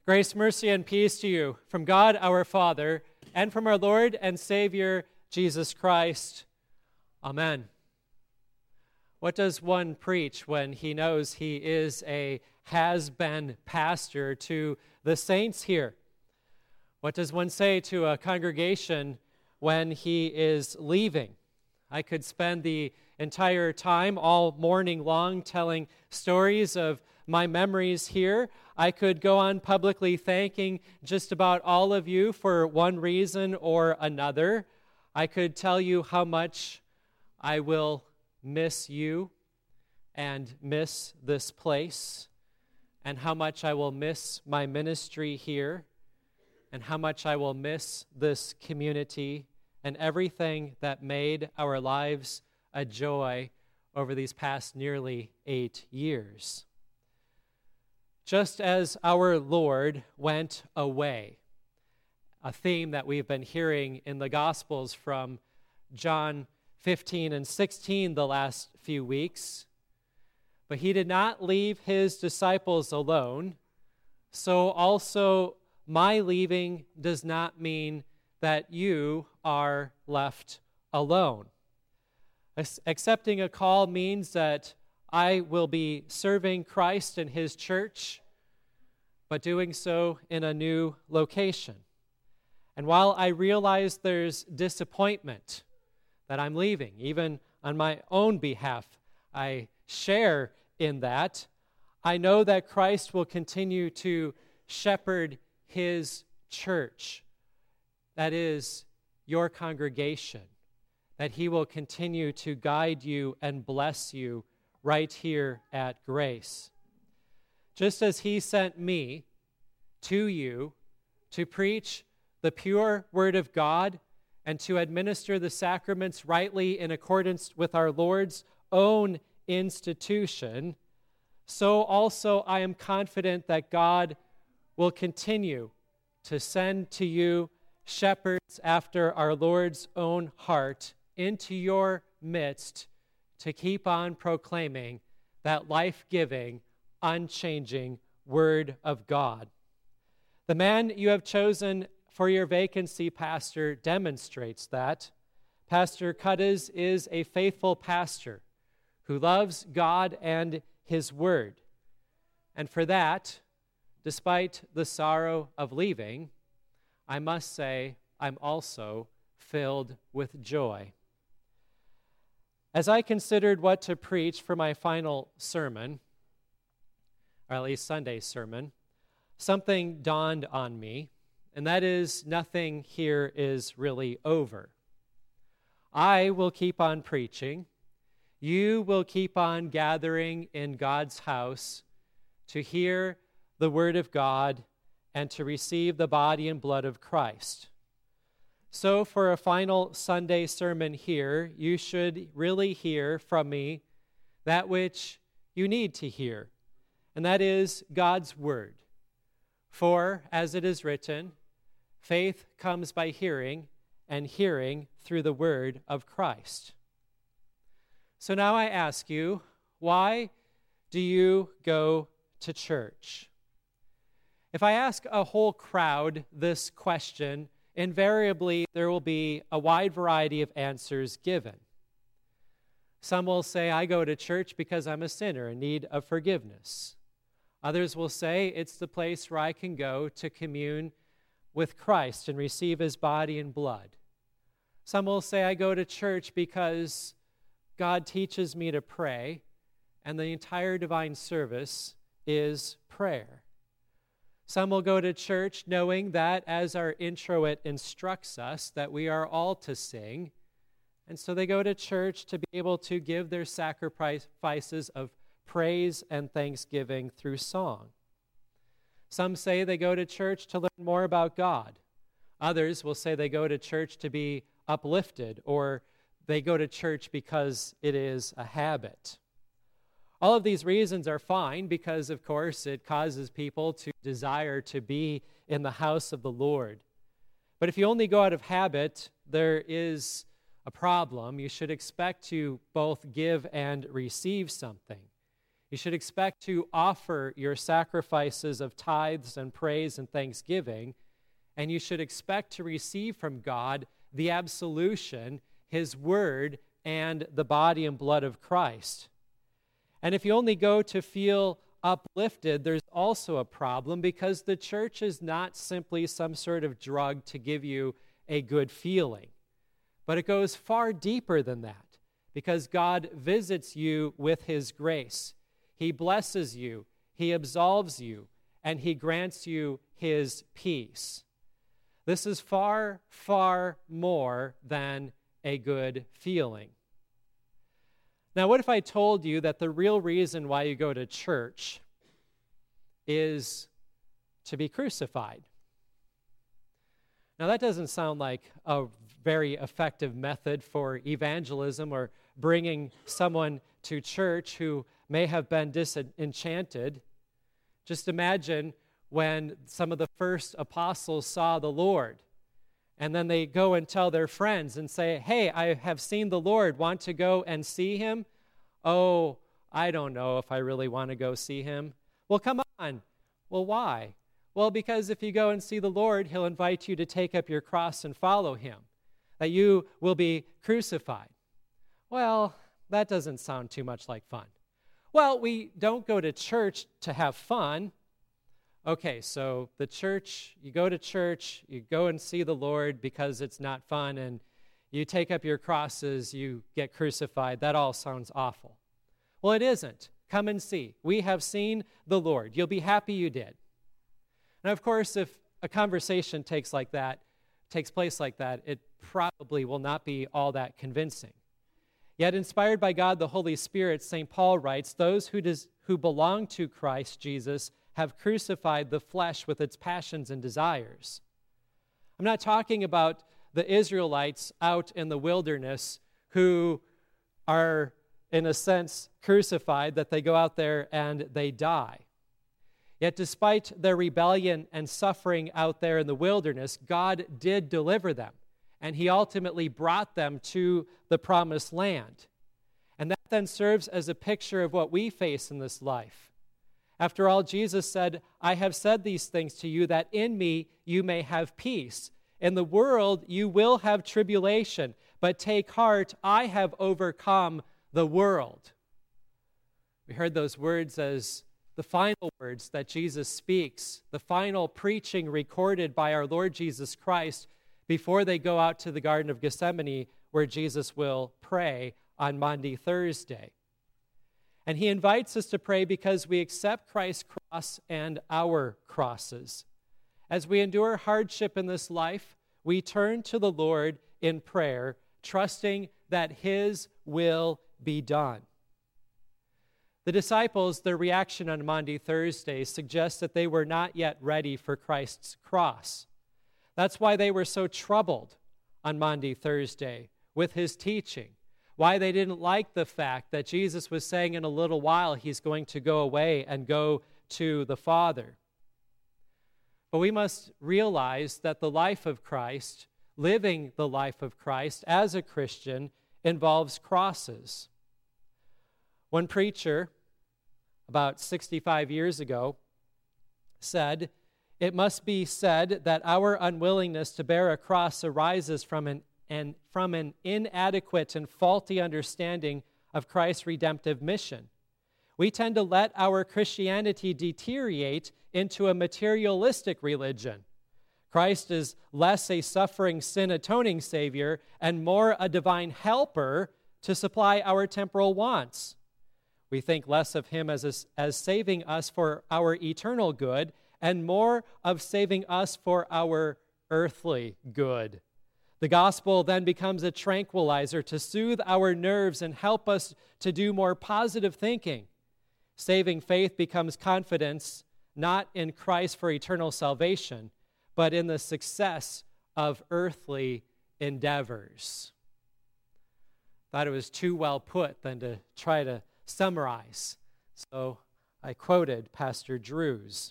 Grace, mercy, and peace to you from God our Father and from our Lord and Savior, Jesus Christ. Amen. What does one preach when he knows he is a has-been pastor to the saints here? What does one say to a congregation when he is leaving? I could spend the entire time all morning long telling stories of my memories here. I could go on publicly thanking just about all of you for one reason or another. I could tell you how much I will miss you and miss this place, and how much I will miss my ministry here, and how much I will miss this community and everything that made our lives a joy over these past nearly 8 years. Just as our Lord went away, a theme that we've been hearing in the Gospels from John 15 and 16 the last few weeks, but he did not leave his disciples alone, so also my leaving does not mean that you are left alone. Accepting a call means that I will be serving Christ in his church, but doing so in a new location. And while I realize there's disappointment that I'm leaving, even on my own behalf, I share in that. I know that Christ will continue to shepherd his church, that is, your congregation, that he will continue to guide you and bless you right here at Grace. Just as he sent me to you to preach the pure word of God and to administer the sacraments rightly in accordance with our Lord's own institution, so also I am confident that God will continue to send to you shepherds after our Lord's own heart into your midst to keep on proclaiming that life-giving, unchanging Word of God. The man you have chosen for your vacancy, Pastor, demonstrates that. Pastor Cuddes is a faithful pastor who loves God and his Word. And for that, despite the sorrow of leaving, I must say I'm also filled with joy. As I considered what to preach for my final sermon, or at least Sunday sermon, something dawned on me, and that is nothing here is really over. I will keep on preaching. You will keep on gathering in God's house to hear the Word of God and to receive the body and blood of Christ. So for a final Sunday sermon here, you should really hear from me that which you need to hear, and that is God's Word. For, as it is written, faith comes by hearing, and hearing through the Word of Christ. So now I ask you, why do you go to church? If I ask a whole crowd this question, invariably there will be a wide variety of answers given. Some will say, I go to church because I'm a sinner in need of forgiveness. Others will say, it's the place where I can go to commune with Christ and receive his body and blood. Some will say, I go to church because God teaches me to pray, and the entire divine service is prayer. Some will go to church knowing that, as our introit instructs us, that we are all to sing, and so they go to church to be able to give their sacrifices of praise and thanksgiving through song. Some say they go to church to learn more about God. Others will say they go to church to be uplifted, or they go to church because it is a habit. All of these reasons are fine because, of course, it causes people to desire to be in the house of the Lord. But if you only go out of habit, there is a problem. You should expect to both give and receive something. You should expect to offer your sacrifices of tithes and praise and thanksgiving, and you should expect to receive from God the absolution, His word, and the body and blood of Christ. And if you only go to feel uplifted, there's also a problem, because the church is not simply some sort of drug to give you a good feeling, but it goes far deeper than that, because God visits you with His grace. He blesses you, He absolves you, and He grants you His peace. This is far, far more than a good feeling. Now, what if I told you that the real reason why you go to church is to be crucified? Now, that doesn't sound like a very effective method for evangelism or bringing someone to church who may have been disenchanted. Just imagine when some of the first apostles saw the Lord, and then they go and tell their friends and say, "Hey, I have seen the Lord. Want to go and see Him?" "Oh, I don't know if I really want to go see Him." "Well, come on." "Well, why?" "Well, because if you go and see the Lord, He'll invite you to take up your cross and follow Him, that you will be crucified." "Well, that doesn't sound too much like fun." "Well, we don't go to church to have fun." Okay, so the church, you go to church, you go and see the Lord because it's not fun, and you take up your crosses, you get crucified. That all sounds awful. Well, it isn't. Come and see. We have seen the Lord. You'll be happy you did. Now, of course, if a conversation takes place like that, it probably will not be all that convincing. Yet, inspired by God the Holy Spirit, St. Paul writes, "Those who belong to Christ Jesus have crucified the flesh with its passions and desires." I'm not talking about the Israelites out in the wilderness who are, in a sense, crucified, that they go out there and they die. Yet despite their rebellion and suffering out there in the wilderness, God did deliver them, and He ultimately brought them to the promised land. And that then serves as a picture of what we face in this life. After all, Jesus said, "I have said these things to you, that in me you may have peace. In the world you will have tribulation, but take heart, I have overcome the world." We heard those words as the final words that Jesus speaks, the final preaching recorded by our Lord Jesus Christ before they go out to the Garden of Gethsemane, where Jesus will pray on Maundy Thursday. And He invites us to pray because we accept Christ's cross and our crosses. As we endure hardship in this life, we turn to the Lord in prayer, trusting that His will be done. The disciples, their reaction on Maundy Thursday suggests that they were not yet ready for Christ's cross. That's why they were so troubled on Maundy Thursday with His teaching. Why they didn't like the fact that Jesus was saying in a little while He's going to go away and go to the Father. But we must realize that the life of Christ, living the life of Christ as a Christian, involves crosses. One preacher, about 65 years ago, said, "It must be said that our unwillingness to bear a cross arises from an inadequate and faulty understanding of Christ's redemptive mission. We tend to let our Christianity deteriorate into a materialistic religion. Christ is less a suffering, sin-atoning Savior and more a divine helper to supply our temporal wants. We think less of Him as saving us for our eternal good and more of saving us for our earthly good. The gospel then becomes a tranquilizer to soothe our nerves and help us to do more positive thinking. Saving faith becomes confidence not in Christ for eternal salvation, but in the success of earthly endeavors." Thought it was too well put than to try to summarize. So I quoted Pastor Drews.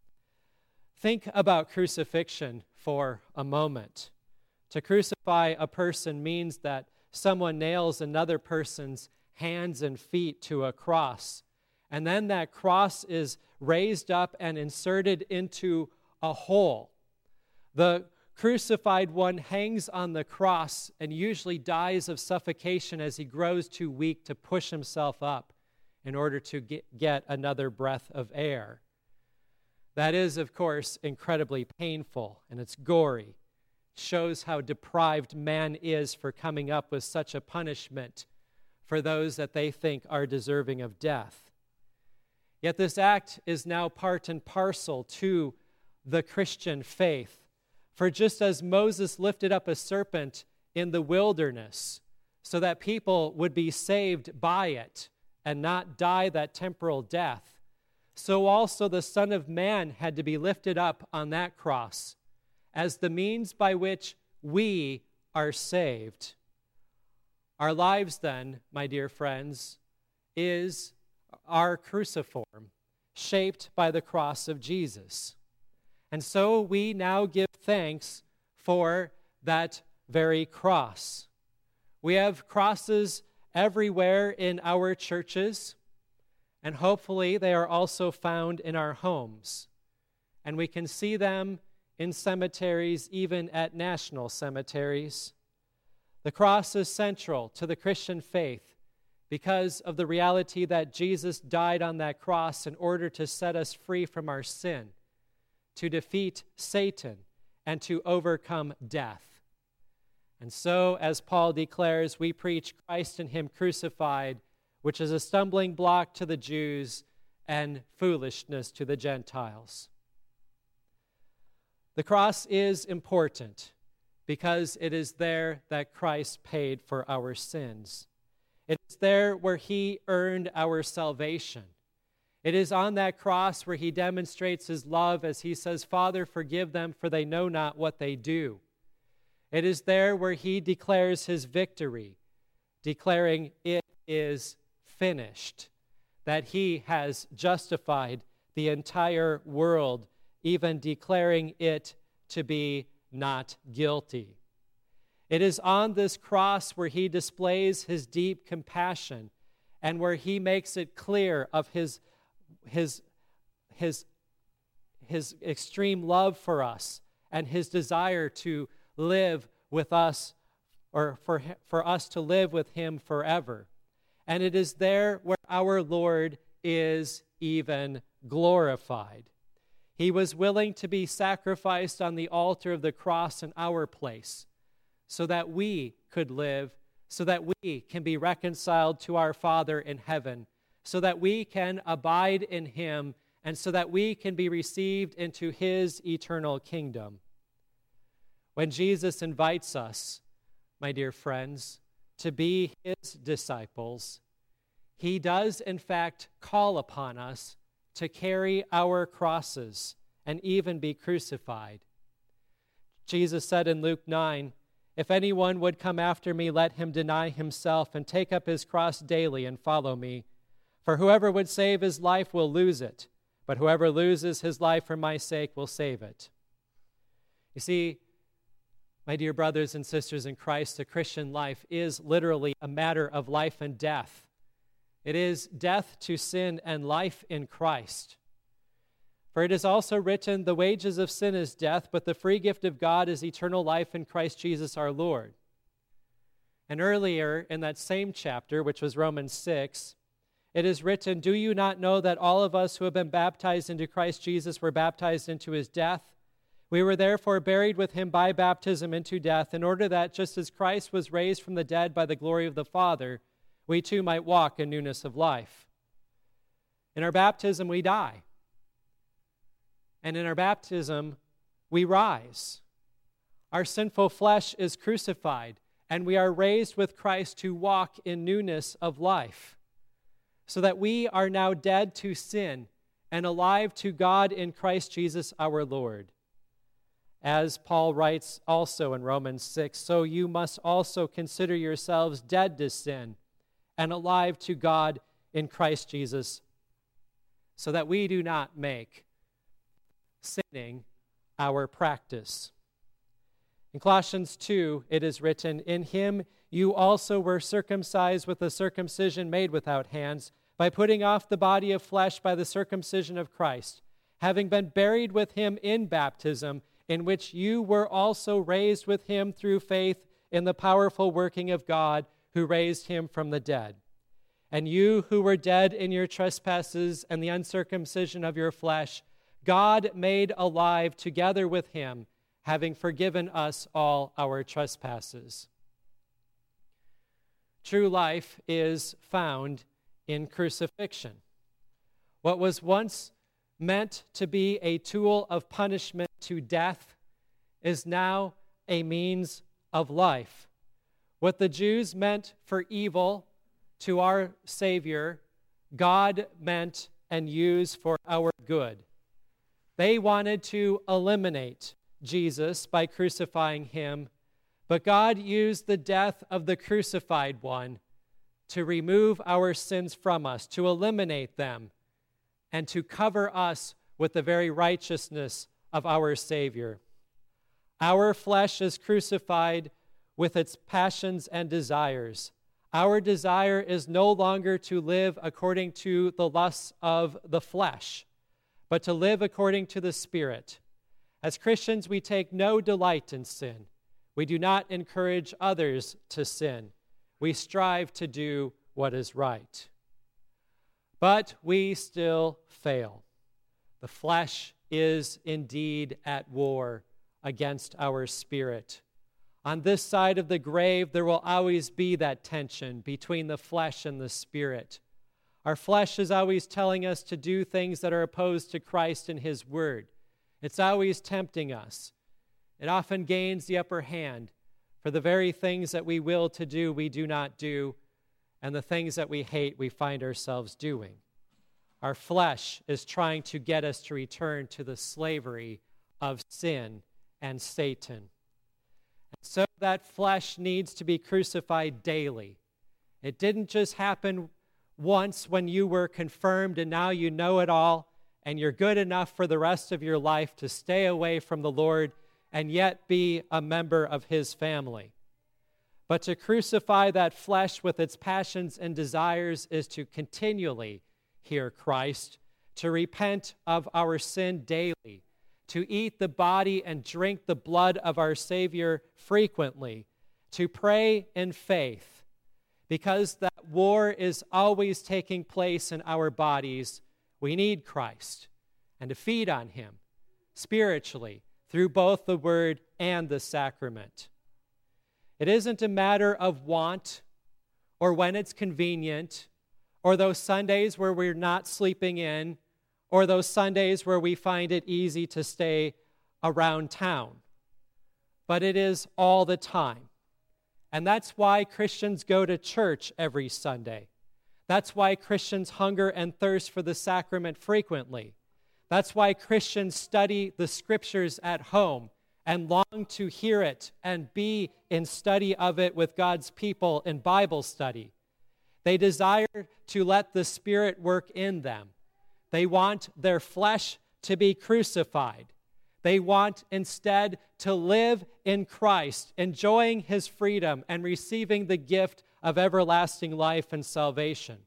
Think about crucifixion for a moment. To crucify a person means that someone nails another person's hands and feet to a cross, And then that cross is raised up and inserted into a hole. The crucified one hangs on the cross and usually dies of suffocation as he grows too weak to push himself up in order to get another breath of air. That is, of course, incredibly painful, and it's gory. It shows how deprived man is for coming up with such a punishment for those that they think are deserving of death. Yet this act is now part and parcel to the Christian faith. For just as Moses lifted up a serpent in the wilderness so that people would be saved by it and not die that temporal death, so also the Son of Man had to be lifted up on that cross as the means by which we are saved. Our lives then, my dear friends, is our cruciform, shaped by the cross of Jesus. And so we now give thanks for that very cross. We have crosses everywhere in our churches, and hopefully they are also found in our homes. And we can see them in cemeteries, even at national cemeteries. The cross is central to the Christian faith because of the reality that Jesus died on that cross in order to set us free from our sin, to defeat Satan, and to overcome death. And so, as Paul declares, we preach Christ and Him crucified, which is a stumbling block to the Jews and foolishness to the Gentiles. The cross is important because it is there that Christ paid for our sins. It is there where He earned our salvation. It is on that cross where He demonstrates His love as He says, "Father, forgive them, for they know not what they do." It is there where He declares His victory, declaring it is finished, that He has justified the entire world, even declaring it to be not guilty. It is on this cross where He displays His deep compassion and where He makes it clear of His extreme love for us and His desire to live with us, or for us to live with Him forever. And it is there where our Lord is even glorified. He was willing to be sacrificed on the altar of the cross in our place so that we could live, so that we can be reconciled to our Father in heaven, so that we can abide in Him, and so that we can be received into His eternal kingdom. When Jesus invites us, my dear friends, to be His disciples, He does in fact call upon us to carry our crosses and even be crucified. Jesus said in Luke 9, "If anyone would come after me, let him deny himself and take up his cross daily and follow me. For whoever would save his life will lose it, but whoever loses his life for my sake will save it." You see, my dear brothers and sisters in Christ, the Christian life is literally a matter of life and death. It is death to sin and life in Christ. For it is also written, "The wages of sin is death, but the free gift of God is eternal life in Christ Jesus our Lord." And earlier in that same chapter, which was Romans 6, it is written, "Do you not know that all of us who have been baptized into Christ Jesus were baptized into His death? We were therefore buried with Him by baptism into death, in order that just as Christ was raised from the dead by the glory of the Father, we too might walk in newness of life." In our baptism, we die. And in our baptism, we rise. Our sinful flesh is crucified, and we are raised with Christ to walk in newness of life, so that we are now dead to sin and alive to God in Christ Jesus our Lord. As Paul writes also in Romans 6, "So you must also consider yourselves dead to sin and alive to God in Christ Jesus, so that we do not make sinning our practice." In Colossians 2, it is written, "In Him you also were circumcised with a circumcision made without hands, by putting off the body of flesh by the circumcision of Christ, having been buried with him in baptism, in which you were also raised with him through faith in the powerful working of God who raised him from the dead. And you who were dead in your trespasses and the uncircumcision of your flesh, God made alive together with him, having forgiven us all our trespasses. True life is found in crucifixion. What was once meant to be a tool of punishment to death is now a means of life. What the Jews meant for evil to our Savior, God meant and used for our good. They wanted to eliminate Jesus by crucifying him, but God used the death of the crucified one to remove our sins from us, to eliminate them, and to cover us with the very righteousness of our Savior. Our flesh is crucified with its passions and desires. Our desire is no longer to live according to the lusts of the flesh, but to live according to the Spirit. As Christians, we take no delight in sin. We do not encourage others to sin. We strive to do what is right. But we still fail. The flesh is indeed at war against our spirit. On this side of the grave, there will always be that tension between the flesh and the spirit. Our flesh is always telling us to do things that are opposed to Christ and his word. It's always tempting us. It often gains the upper hand. For the very things that we will to do, we do not do, and the things that we hate, we find ourselves doing. Our flesh is trying to get us to return to the slavery of sin and Satan. And so that flesh needs to be crucified daily. It didn't just happen once when you were confirmed and now you know it all and you're good enough for the rest of your life to stay away from the Lord and yet be a member of his family. But to crucify that flesh with its passions and desires is to continually hear Christ, to repent of our sin daily, to eat the body and drink the blood of our Savior frequently, to pray in faith, because that war is always taking place in our bodies. We need Christ, and to feed on him spiritually through both the word and the sacrament. It isn't a matter of want or when it's convenient, or those Sundays where we're not sleeping in, or those Sundays where we find it easy to stay around town. But it is all the time. And that's why Christians go to church every Sunday. That's why Christians hunger and thirst for the sacrament frequently. That's why Christians study the scriptures at home and long to hear it and be in study of it with God's people in Bible study. They desire to let the Spirit work in them. They want their flesh to be crucified. They want instead to live in Christ, enjoying his freedom and receiving the gift of everlasting life and salvation.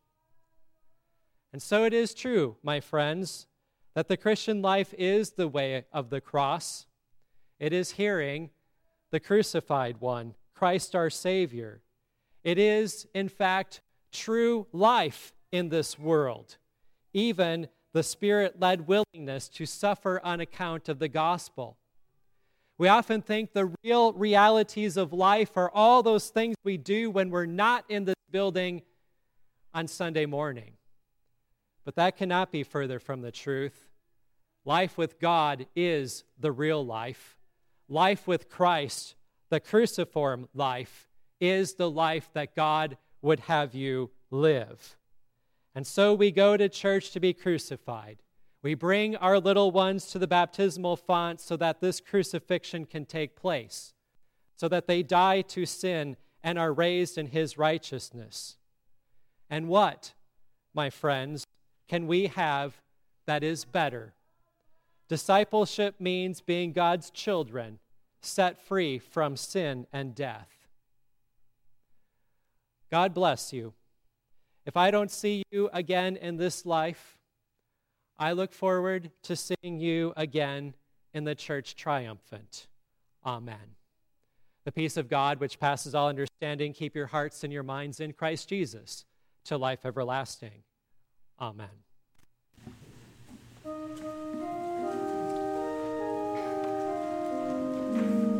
And so it is true, my friends, that the Christian life is the way of the cross. It is hearing the crucified one, Christ our Savior. It is, in fact, true life in this world, even the Spirit-led willingness to suffer on account of the gospel. We often think the real realities of life are all those things we do when we're not in this building on Sunday morning. But that cannot be further from the truth. Life with God is the real life. Life with Christ, the cruciform life, is the life that God would have you live. And so we go to church to be crucified. We bring our little ones to the baptismal font so that this crucifixion can take place, so that they die to sin and are raised in his righteousness. And what, my friends, can we have that is better? Discipleship means being God's children, set free from sin and death. God bless you. If I don't see you again in this life, I look forward to seeing you again in the church triumphant. Amen. The peace of God, which passes all understanding, keep your hearts and your minds in Christ Jesus to life everlasting. Amen.